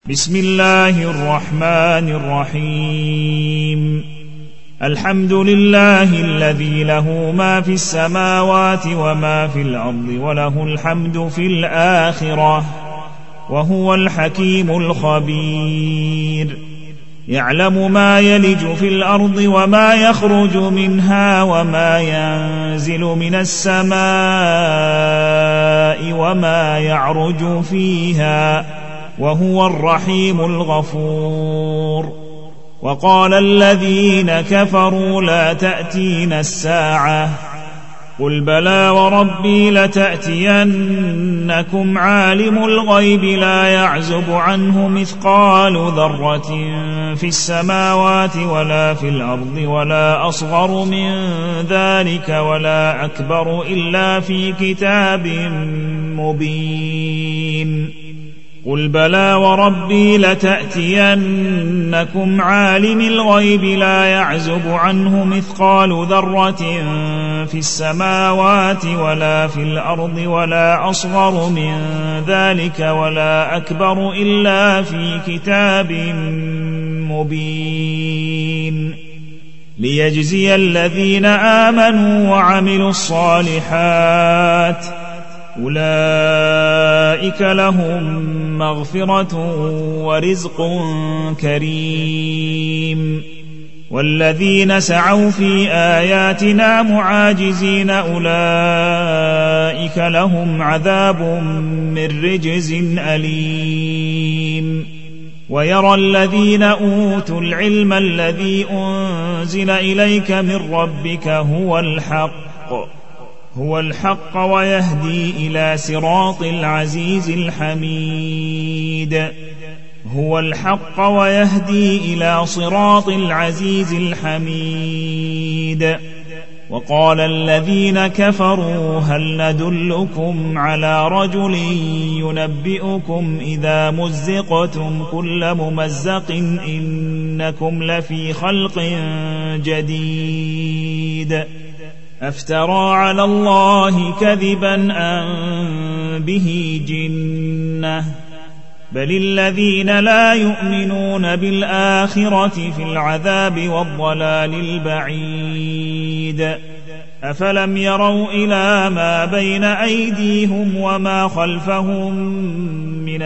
بسم الله الرحمن الرحيم. الحمد لله الذي له ما في السماوات وما في الأرض وله الحمد في الآخرة وهو الحكيم الخبير. يعلم ما يلج في الأرض وما يخرج منها وما ينزل من السماء وما يعرج فيها وهو الرحيم الغفور. وقال الذين كفروا لا تأتينا الساعة قل بلى وربي لتأتينكم عالم الغيب لا يعزب عنه مثقال ذرة في السماوات ولا في الأرض ولا أصغر من ذلك ولا أكبر إلا في كتاب مبين. قل بلى وربي لتأتينكم عالم الغيب لا يعزب عنه مثقال ذرة في السماوات ولا في الأرض ولا أصغر من ذلك ولا أكبر إلا في كتاب مبين. ليجزي الذين آمنوا وعملوا الصالحات أولئك لهم مغفرة ورزق كريم. والذين سعوا في آياتنا معاجزين أولئك لهم عذاب من رجز أليم. ويرى الذين أوتوا العلم الذي أنزل إليك من ربك هو الحق ويهدي إلى صراط العزيز الحميد. هو الحق ويهدي إلى صراط العزيز الحميد. وقال الذين كفروا هل ندلكم على رجل ينبئكم إذا مزقتم كل ممزق إنكم لفي خلق جديد. أفترى على الله كذبا أم به جنة بل الذين لا يؤمنون بالآخرة في العذاب والضلال البعيد. أفلم يروا إلى ما بين أيديهم وما خلفهم من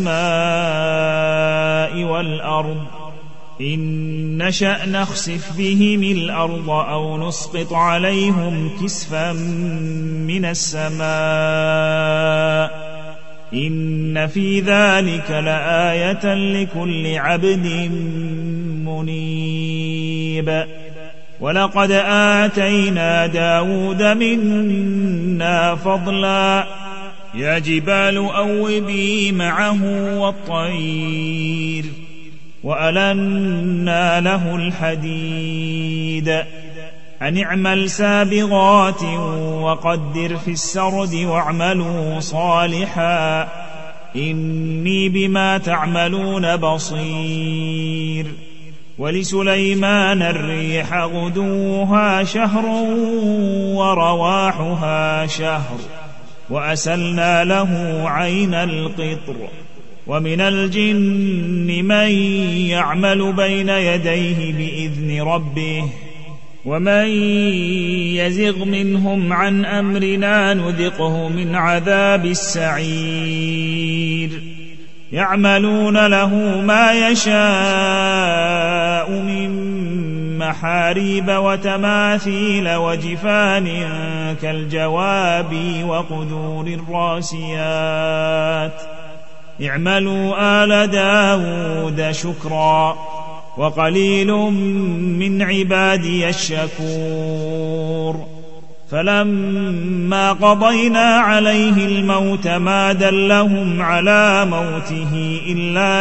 السماء والأرض إن نشأ نخسف بهم الأرض أو نسقط عليهم كسفا من السماء إن في ذلك لآية لكل عبد منيب. ولقد آتينا داود منا فضلا يا جبال أوبي معه والطير وألنا له الحديد أن اعمل سابغات وقدر في السرد واعملوا صالحا إني بما تعملون بصير. ولسليمان الريح غدوها شهر ورواحها شهر وأسلنا له عين القطر. ومن الجن من يعمل بين يديه بإذن ربه ومن يزغ منهم عن أمرنا نذقه من عذاب السعير. يعملون له ما يشاء من محاريب وتماثيل وجفان كالجواب وقدور الراسيات. اعملوا آل داود شكرا وقليل من عبادي الشكور. فلما قضينا عليه الموت ما دلهم على موته إلا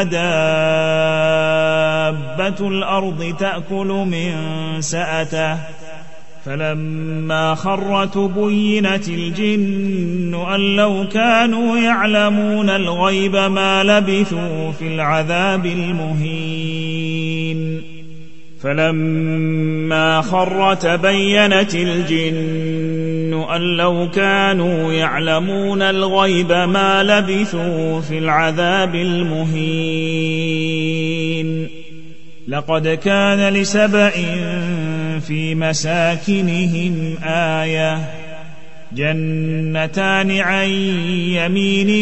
دابة الأرض تأكل من سأته فلما خر تبينت الجن أن لو كانوا يعلمون الغيب ما لبثوا في العذاب المهين. فلما خر تبينت الجن أن لو كانوا يعلمون الغيب ما لبثوا في العذاب المهين. لقد كان لسبأ في مساكنهم آية جنتان عن يمين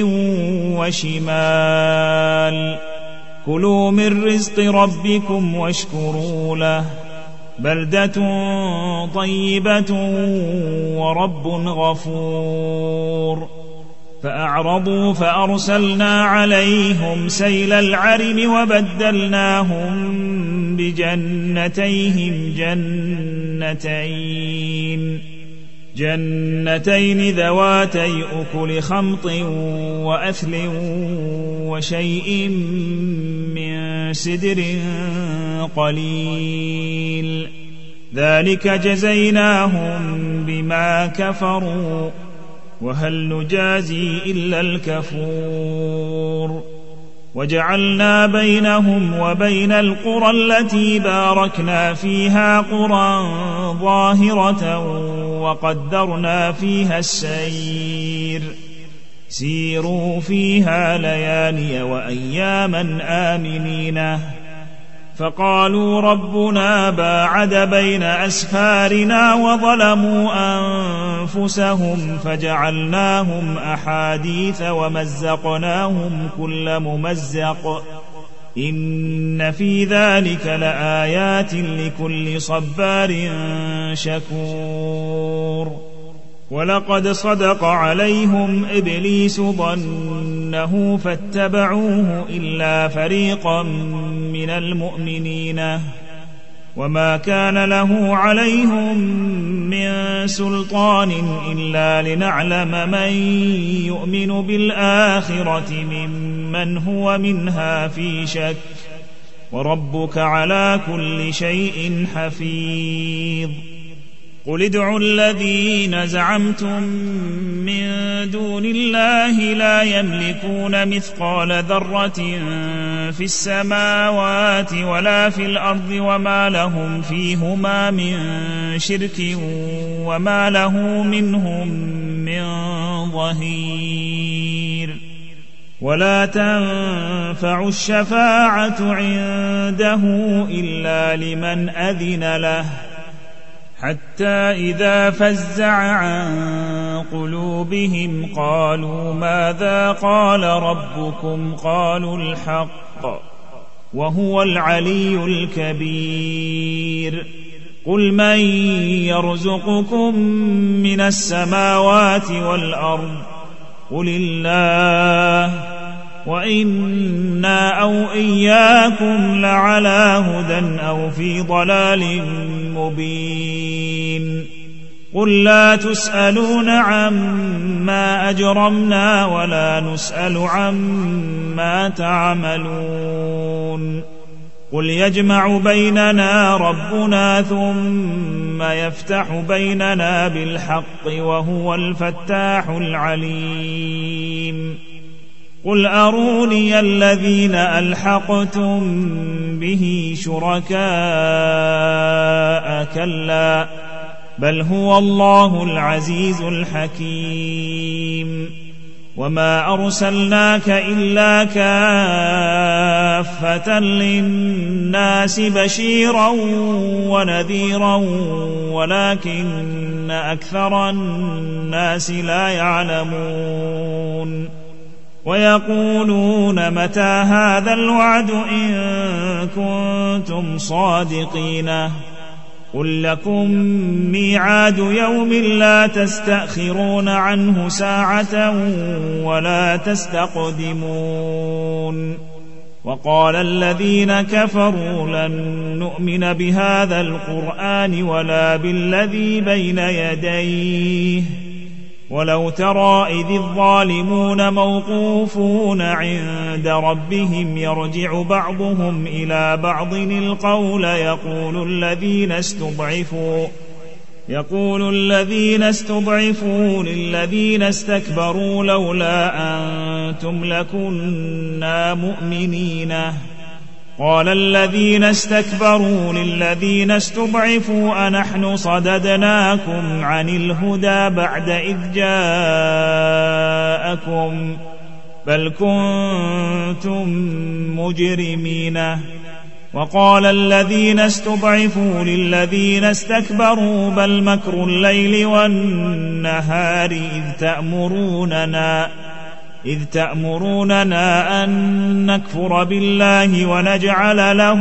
وشمال كلوا من رزق ربكم واشكروا له بلدة طيبة ورب غفور. فأعرضوا فأرسلنا عليهم سيل العرم وبدلناهم بجنتيهم جنتين ذواتي أكل خمط وأثل وشيء من سدر قليل ذلك جزيناهم بما كفروا وهل نجازي إلا الكفور. وجعلنا بينهم وبين القرى التي باركنا فيها قرى ظاهرة وقدرنا فيها السير سيروا فيها ليالي وأياما آمنين. فقالوا ربنا باعد بين أسفارنا وظلموا أنفسهم فجعلناهم أحاديث ومزقناهم كل ممزق إن في ذلك لآيات لكل صبار شكور. ولقد صدق عليهم إبليس ظنه فاتبعوه إلا فريقا من المؤمنين وما كان له عليهم من سلطان إلا لنعلم من يؤمن بالآخرة ممن هو منها في شك وربك على كل شيء حفيظ. قل ادعوا الذين زعمتم من دون الله لا يملكون مثقال ذرة في السماوات ولا في الأرض وما لهم فيهما من شرك وما له منهم من ظهير. ولا تنفع الشفاعة عنده إلا لمن أذن له حتى إذا فزع عن قلوبهم قالوا ماذا قال ربكم قالوا الحق وهو العلي الكبير. قل من يرزقكم من السماوات والأرض قل الله وإنا أو إياكم لعلى هدى أو في ضلال مبين. قل لا تسألون عما أجرمنا ولا نسأل عما تعملون. قل يجمع بيننا ربنا ثم يفتح بيننا بالحق وهو الفتاح العليم. قل أروني الذين ألحقتم به شركاء كلا بل هو الله العزيز الحكيم. وما أرسلناك إلا كافة للناس بشيرا ونذيرا ولكن أكثر الناس لا يعلمون. ويقولون متى هذا الوعد إن كنتم صادقين قل لكم ميعاد يوم لا تستأخرون عنه ساعة ولا تستقدمون. وقال الذين كفروا لن نؤمن بهذا القرآن ولا بالذي بين يديه ولو ترى إذ الظالمون موقوفون عند ربهم يرجع بعضهم إلى بعض القول يقول الذين استضعفوا للذين استكبروا لولا أنتم لكنا مؤمنين. قال الذين استكبروا للذين استضعفوا أنحن صددناكم عن الهدى بعد إذ جاءكم بل كنتم مجرمين. وقال الذين استضعفوا للذين استكبروا بل مكر الليل والنهار إذ تأمروننا أن نكفر بالله ونجعل له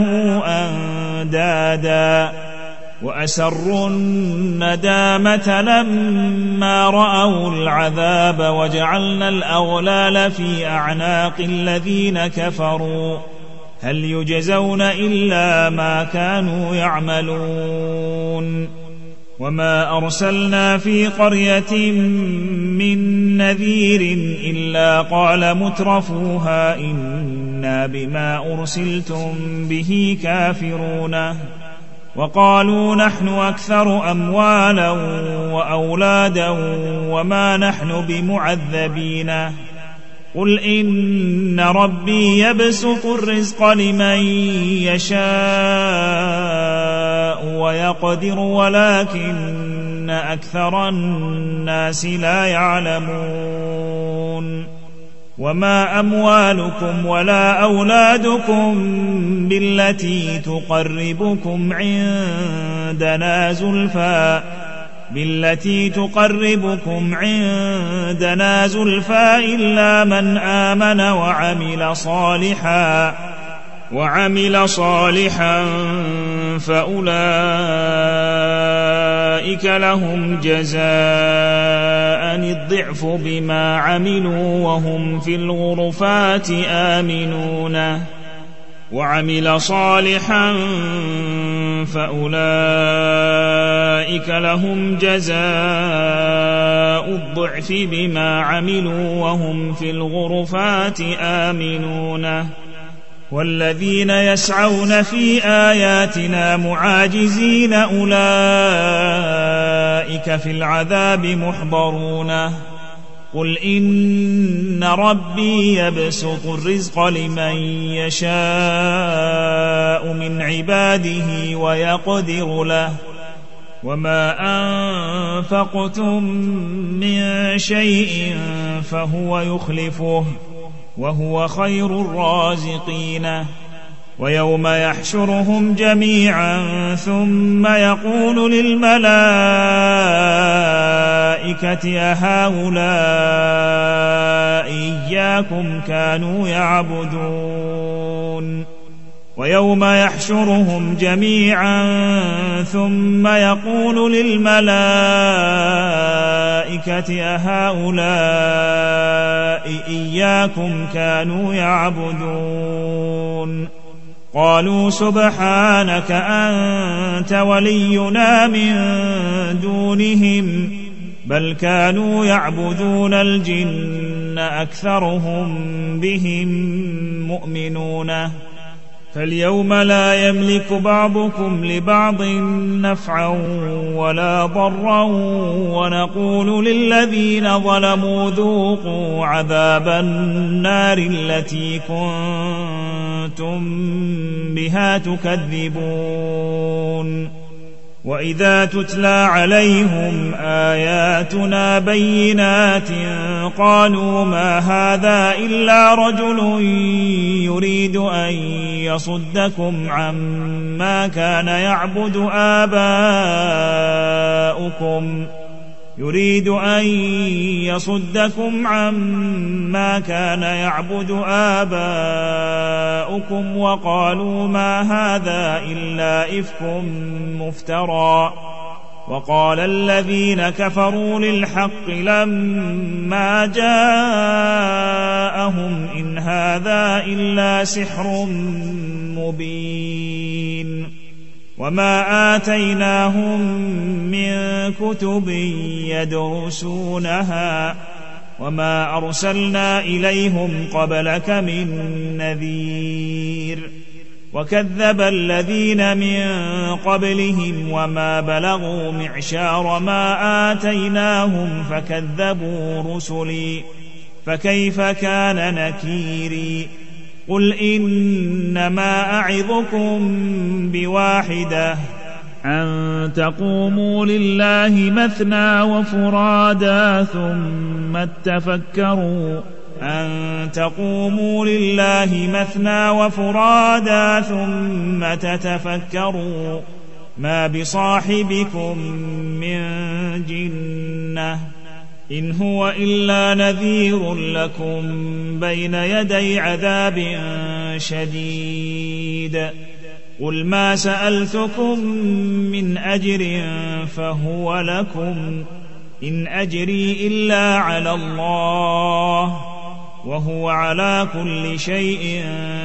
أندادا وأسروا الندامة لما رأوا العذاب وجعلنا الأغلال في أعناق الذين كفروا هل يجزون إلا ما كانوا يعملون. وما أرسلنا في قرية من نذير إلا قال مترفوها إنا بما أرسلتم به كافرون وقالوا نحن أكثر أموالا وأولادا وما نحن بمعذبين قل إن ربي يبسط الرزق لمن يشاء ويقدر ولكن أكثر الناس لا يعلمون. وما أموالكم ولا أولادكم بالتي تقربكم عندنا زلفى إلا من آمن وعمل صالحا فأولئك لهم جزاء الضعف بما عملوا وهم في الغرفات آمنون وعمل صالحا فأولئك لهم جزاء الضعف بما عملوا وهم في الغرفات آمنون. والذين يسعون في آياتنا معاجزين أولئك في العذاب محضرون قل إن ربي يبسط الرزق لمن يشاء من عباده ويقدر له وما أنفقتم من شيء فهو يخلفه وهو خير الرازقين. ويوم يحشرهم جميعا ثم يقول للملائكة أهؤلاء إياكم كانوا يعبدون ويوم يحشرهم جميعا ثم يقول للملائكة أهؤلاء إياكم كانوا يعبدون قالوا سبحانك أنت ولينا من دونهم بل كانوا يعبدون الجن أكثرهم بهم مؤمنون. فاليوم لا يملك بعضكم لبعض نفعا ولا ضرا ونقول للذين ظلموا ذوقوا عذاب النار التي كنتم بها تكذبون. وإذا تتلى عليهم آياتنا بينات قالوا ما هذا إلا رجل يريد أن يصدكم عما كان يعبد آباؤكم وقالوا ما هذا إلا إفك مفترى. وقال الذين كفروا للحق لما جاءهم إن هذا إلا سحر مبين. وما آتيناهم من كتب يدرسونها وما أرسلنا إليهم قبلك من نذير. وكذب الذين من قبلهم وما بلغوا معشار ما آتيناهم فكذبوا رسلي فكيف كان نكيري. قل إنما أعظكم بواحدة أن تقوموا لله مثنى وفرادا ثم تتفكروا ما بصاحبكم من جنة إن هو إلا نذير لكم بين يدي عذاب شديد قل ما سألتكم من أجر فهو لكم إن أجري إلا على الله وهو على كل شيء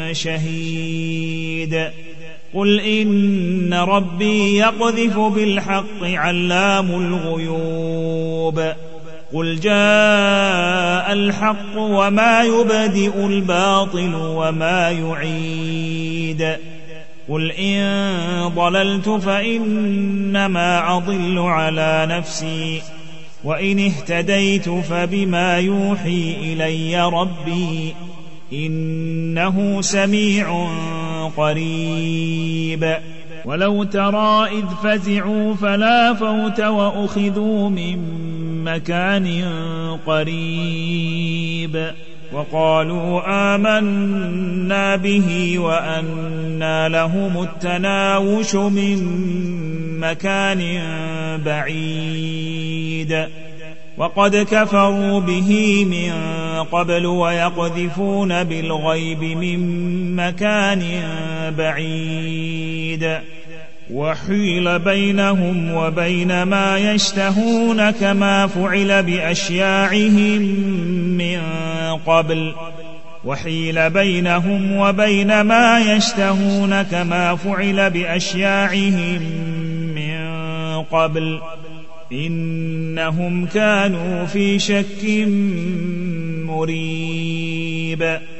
شهيد قل إن ربي يقذف بالحق علام الغيوب قل جاء الحق وما يبدئ الباطل وما يعيد قل إن ضللت فإنما أضل على نفسي وإن اهتديت فبما يوحي إلي ربي إنه سميع قريب ولو ترى إذ فزعوا فلا فوت وأخذوا من مكان قريب وقالوا آمنا به وأنى لهم التناوش من مكان بعيد وقد كفروا به من قبل ويقذفون بالغيب من مكان بعيد وحيل بينهم وبين ما يشتهون كما فعل بأشياعهم من قبل إنهم كانوا في شك مريب